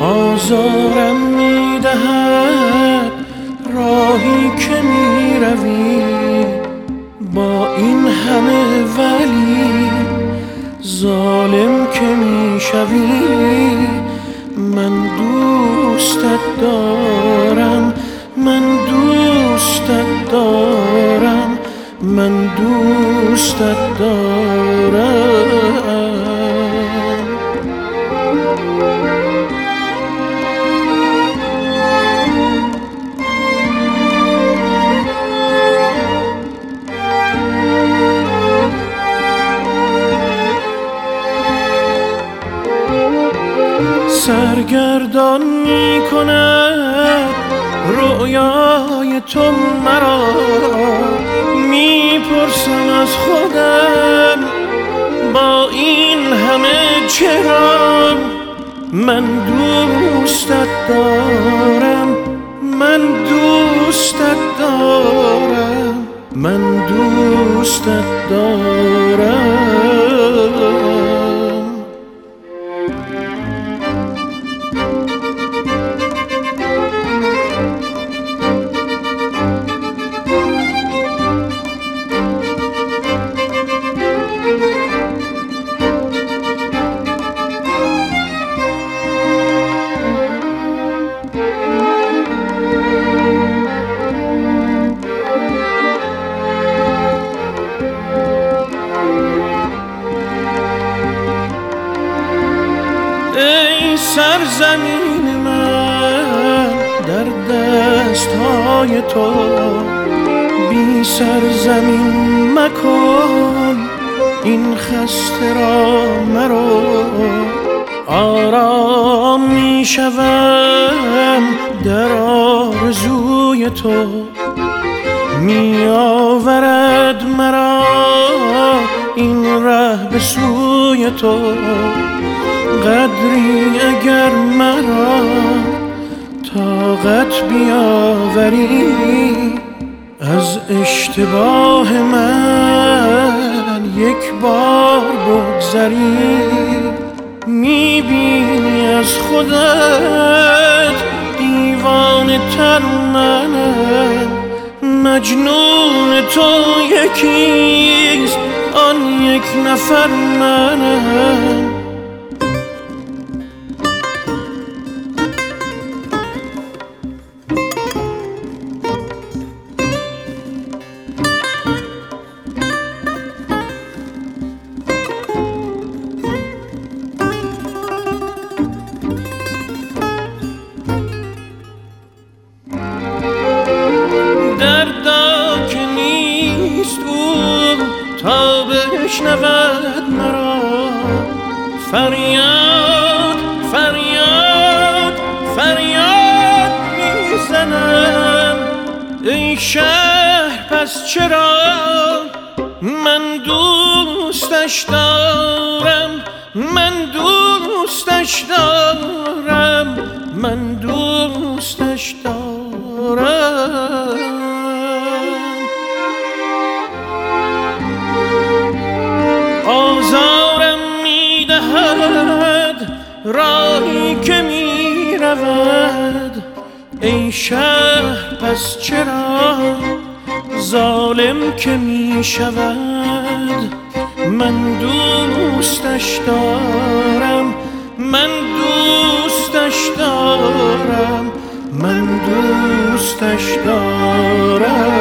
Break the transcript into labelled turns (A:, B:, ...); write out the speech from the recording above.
A: آزارم میدهد راهی که میروی، با این همه ولی ظالم که میشوی. من دوستت دارم، من دوستت دارم، من دوستت دارم. سرگردان می کند رویای تو مرا، میپرسم از خودم با این همه چرا. من دوستت دارم، من دوستت دارم، من دوستت دارم. ای سرزمین من در دستهای تو، بی سرزمین مکن این خسته را مرو. آرام می شوم در آرزوی تو، می آورد مرا این ره به سوی تو. قدری اگر مرا طاقت بیاوری، از اشتباه من یک بار بگذری. میبینی از خودت دیوانه تر منم، مجنون تو یکیست آن یک نفر منم. دردا که نیست او تا بشنود مرا، فریاد فریاد فریاد میزنم. ای شهر پس چرا من دوستش دارم، من دوستش دارم، من دوستش دارم. آزارم میدهد راهی که میرود، ای شهر پس چرا ظالم که میشود. من دوستش دارم، من دوستش دارم، من دوستش دارم.